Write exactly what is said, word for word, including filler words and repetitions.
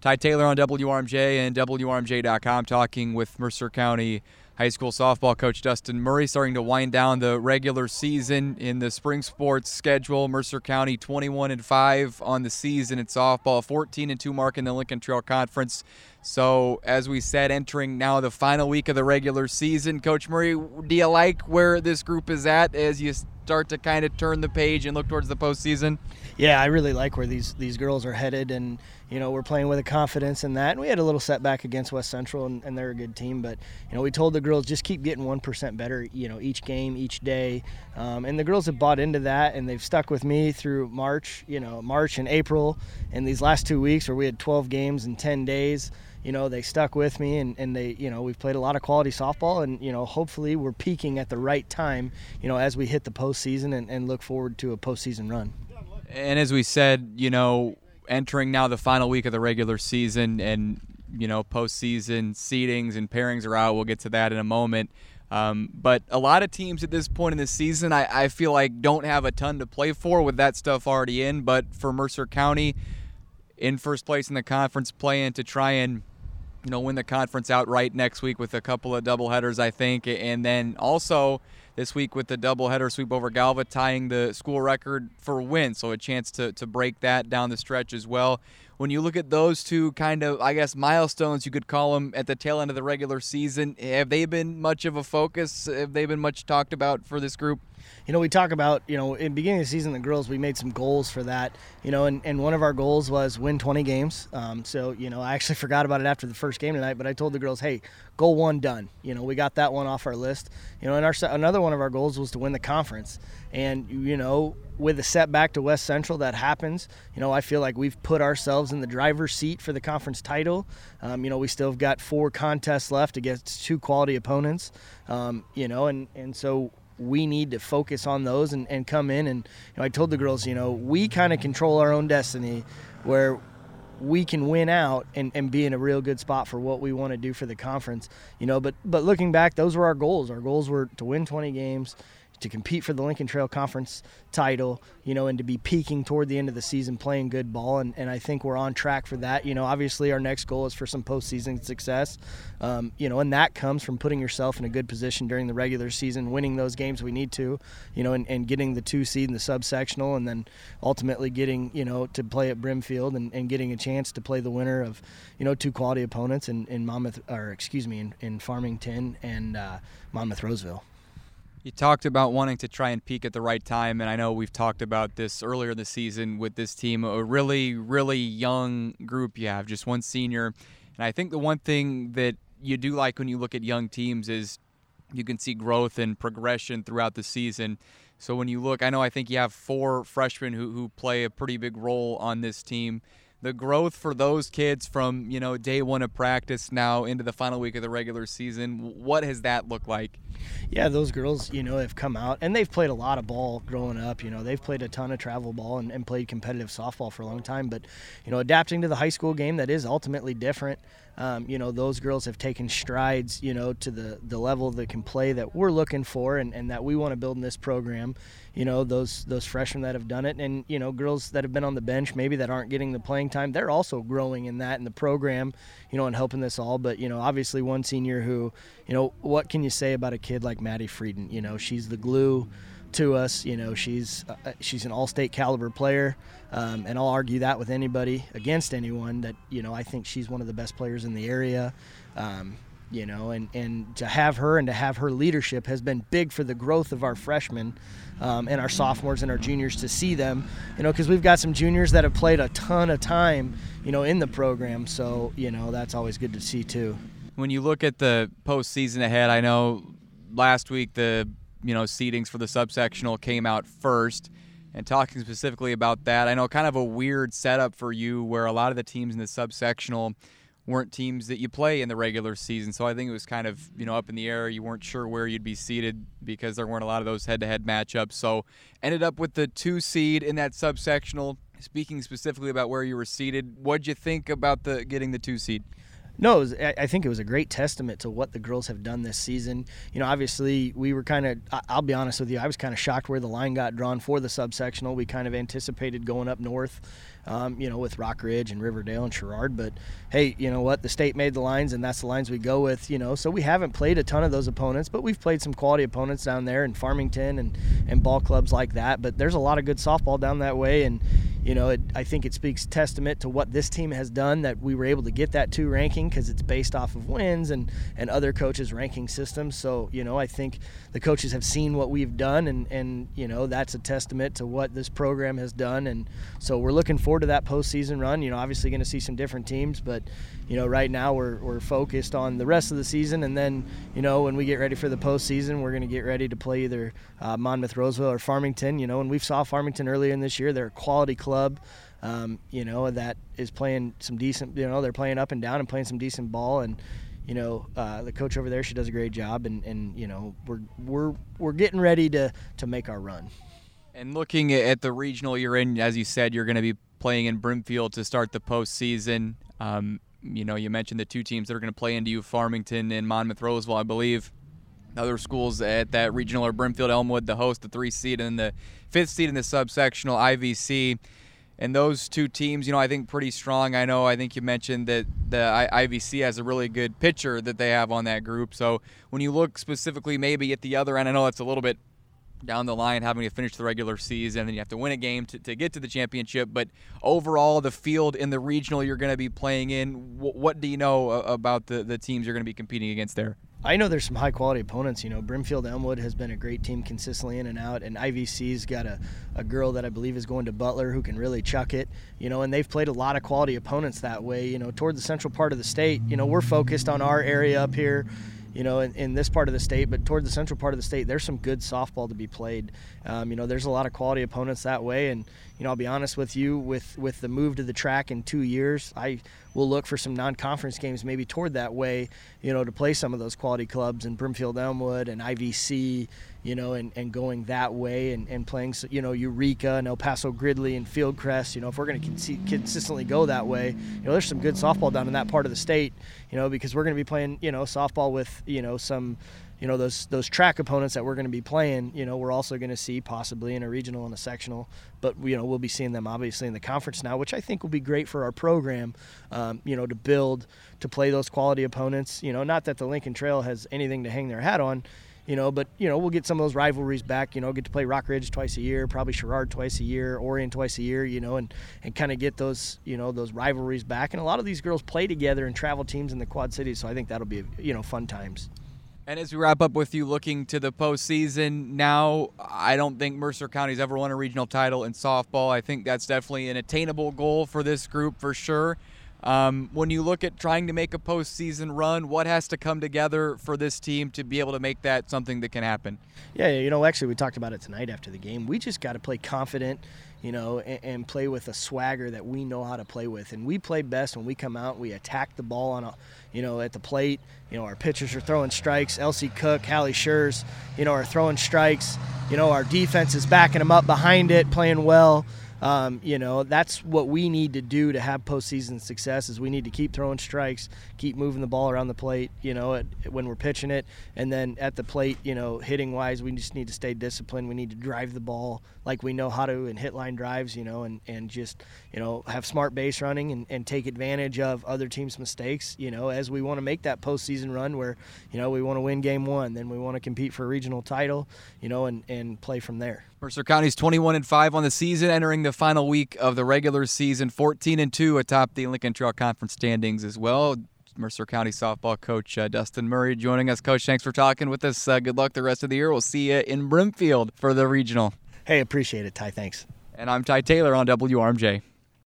Ty Taylor on W R M J and W R M J dot com talking with Mercer County High School softball coach Dustin Murray, starting to wind down the regular season in the spring sports schedule. Mercer County twenty-one and five on the season in softball, fourteen and two mark in the Lincoln Trail Conference. So, as we said, entering now the final week of the regular season. Coach Murray, do you like where this group is at as you start to kind of turn the page and look towards the postseason? Yeah, I really like where these these girls are headed, and you know we're playing with a confidence in that. And we had a little setback against West Central, and, and they're a good team, but you know we told the girls just keep getting one percent better, you know, each game, each day, um, and the girls have bought into that, and they've stuck with me through March, you know, March and April, and these last two weeks where we had twelve games in ten days. You know, they stuck with me, and, and they, you know, we've played a lot of quality softball, and, you know, hopefully we're peaking at the right time, you know, as we hit the postseason and, and look forward to a postseason run. And as we said, you know, entering now the final week of the regular season and, you know, postseason seedings and pairings are out. We'll get to that in a moment. Um, but a lot of teams at this point in the season, I, I feel like don't have a ton to play for with that stuff already in. But for Mercer County, in first place in the conference, playing to try and, you know, win the conference outright next week with a couple of doubleheaders, I think. And then also this week with the doubleheader sweep over Galva, tying the school record for wins. So a chance to, to break that down the stretch as well. When you look at those two kind of, I guess, milestones, you could call them, at the tail end of the regular season, have they been much of a focus? Have they been much talked about for this group? You know, we talk about, you know, in the beginning of the season, the girls, we made some goals for that, you know, and, and one of our goals was win twenty games. Um, so, you know, I actually forgot about it after the first game tonight, but I told the girls, hey, goal one done. You know, we got that one off our list. You know, and our another one of our goals was to win the conference. And, you know, with the setback to West Central that happens, you know, I feel like we've put ourselves in the driver's seat for the conference title. Um, you know, we still have got four contests left against two quality opponents, um, you know, and, and so we need to focus on those and, and come in. And you know, I told the girls, you know, we kind of control our own destiny where we can win out and, and be in a real good spot for what we want to do for the conference, you know, but, but looking back, those were our goals. Our goals were to win twenty games, to compete for the Lincoln Trail Conference title, you know, and to be peaking toward the end of the season, playing good ball. And, and I think we're on track for that. You know, obviously our next goal is for some postseason success, um, you know, and that comes from putting yourself in a good position during the regular season, winning those games we need to, you know, and, and getting the two seed in the subsectional, and then ultimately getting, you know, to play at Brimfield and, and getting a chance to play the winner of, you know, two quality opponents in, in Monmouth, or excuse me, in, in Farmington and uh, Monmouth Roseville. You talked about wanting to try and peak at the right time, and I know we've talked about this earlier in the season with this team, a really, really young group you have, just one senior. And I think the one thing that you do like when you look at young teams is you can see growth and progression throughout the season. So when you look, I know I think you have four freshmen who, who play a pretty big role on this team. The growth for those kids from, you know, day one of practice now into the final week of the regular season, what has that looked like? Yeah, those girls, you know, have come out, and they've played a lot of ball growing up. You know, they've played a ton of travel ball and, and played competitive softball for a long time. But, you know, adapting to the high school game that is ultimately different, um, you know, those girls have taken strides, you know, to the, the level that can play that we're looking for and, and that we want to build in this program. You know, those those freshmen that have done it, and, you know, girls that have been on the bench maybe that aren't getting the playing time, they're also growing in that in the program, you know, and helping this all. But, you know, obviously one senior who, you know, what can you say about a kid like Maddie Frieden? You know, she's the glue to us. You know, she's uh, she's an all-state caliber player, um, and I'll argue that with anybody against anyone that, you know, I think she's one of the best players in the area. Um, you know, and, and to have her and to have her leadership has been big for the growth of our freshmen um, and our sophomores and our juniors to see them, you know, because we've got some juniors that have played a ton of time, you know, in the program. So, you know, that's always good to see too. When you look at the postseason ahead, I know last week the, you know, seedings for the subsectional came out first. And talking specifically about that, I know kind of a weird setup for you where a lot of the teams in the subsectional weren't teams that you play in the regular season. So I think it was kind of, you know, up in the air. You weren't sure where you'd be seated because there weren't a lot of those head-to-head matchups. So ended up with the two seed in that subsectional. Speaking specifically about where you were seated, what'd you think about the getting the two seed? No, it was, I think it was a great testament to what the girls have done this season. You know, obviously we were kind of, I'll be honest with you, I was kind of shocked where the line got drawn for the subsectional. We kind of anticipated going up north um, you know, with Rock Ridge and Riverdale and Sherrard. But, hey, you know what? The state made the lines, and that's the lines we go with, you know. So we haven't played a ton of those opponents, but we've played some quality opponents down there in Farmington and, and ball clubs like that. But there's a lot of good softball down that way, and, you know, it, I think it speaks testament to what this team has done that we were able to get that two ranking, because it's based off of wins and, and other coaches' ranking systems. So, you know, I think the coaches have seen what we've done, and, and you know, that's a testament to what this program has done. And so we're looking forward to that postseason run. You know, obviously going to see some different teams, but, you know, right now we're, we're focused on the rest of the season. And then, you know, when we get ready for the postseason, we're going to get ready to play either uh, Monmouth, Roseville, or Farmington. You know, and we saw Farmington earlier in this year. They're a quality club. Um, you know, that is playing some decent, you know, they're playing up and down and playing some decent ball. And, you know, uh, the coach over there, she does a great job. And, and you know, we're we're we're getting ready to, to make our run. And looking at the regional you're in, as you said, you're going to be playing in Brimfield to start the postseason. Um, you know, you mentioned the two teams that are going to play into you, Farmington and Monmouth Roseville, I believe. Other schools at that regional are Brimfield, Elmwood, the host, the three seed, and the fifth seed in the subsectional, I V C. And those two teams, you know, I think pretty strong. I know, I think you mentioned that the I V C has a really good pitcher that they have on that group. So when you look specifically maybe at the other end, I know it's a little bit down the line having to finish the regular season, and then you have to win a game to, to get to the championship. But overall, the field in the regional you're going to be playing in, what, what do you know about the, the teams you're going to be competing against there? I know there's some high-quality opponents. You know, Brimfield Elmwood has been a great team consistently in and out, and I V C's got a, a girl that I believe is going to Butler who can really chuck it, you know, and they've played a lot of quality opponents that way. You know, toward the central part of the state, you know, we're focused on our area up here, you know, in, in this part of the state, but toward the central part of the state, there's some good softball to be played. Um, you know, there's a lot of quality opponents that way, and, you know, I'll be honest with you, with, with the move to the track in two years, I will look for some non-conference games maybe toward that way, you know, to play some of those quality clubs in Brimfield Elmwood and I V C, you know, and, and going that way and, and playing, you know, Eureka and El Paso Gridley and Fieldcrest. You know, if we're going to con- consistently go that way, you know, there's some good softball down in that part of the state, you know, because we're going to be playing, you know, softball with, you know, some, you know, those those track opponents that we're going to be playing. You know, we're also going to see possibly in a regional and a sectional, but, you know, we'll be seeing them obviously in the conference now, which I think will be great for our program, um, you know, to build, to play those quality opponents. You know, not that the Lincoln Trail has anything to hang their hat on, you know, but, you know, we'll get some of those rivalries back, you know, get to play Rock Ridge twice a year, probably Sherrard twice a year, Orion twice a year, you know, and, and kind of get those, you know, those rivalries back. And a lot of these girls play together and travel teams in the Quad Cities, so I think that'll be, you know, fun times. And as we wrap up with you looking to the postseason now, I don't think Mercer County's ever won a regional title in softball. I think that's definitely an attainable goal for this group for sure. Um, when you look at trying to make a postseason run, what has to come together for this team to be able to make that something that can happen? Yeah, you know, actually we talked about it tonight after the game. We just got to play confident, you know, and, and play with a swagger that we know how to play with. And we play best when we come out, we attack the ball on a, you know, at the plate. You know, our pitchers are throwing strikes. Elsie Cook, Hallie Schurz, you know, are throwing strikes. You know, our defense is backing them up behind it, playing well. Um, you know, that's what we need to do to have postseason success is we need to keep throwing strikes, keep moving the ball around the plate, you know, at, when we're pitching it. And then at the plate, you know, hitting-wise, we just need to stay disciplined. We need to drive the ball like we know how to in hit line drives, you know, and, and just, you know, have smart base running and, and take advantage of other teams' mistakes, you know, as we want to make that postseason run where, you know, we want to win game one, then we want to compete for a regional title, you know, and, and play from there. Mercer County's twenty-one and five on the season, entering the final week of the regular season, fourteen and two atop the Lincoln Trail Conference standings as well. Mercer County softball coach uh, Dustin Murray joining us. Coach, thanks for talking with us. Uh, good luck the rest of the year. We'll see you in Brimfield for the regional. Hey, appreciate it, Ty. Thanks. And I'm Ty Taylor on W R M J.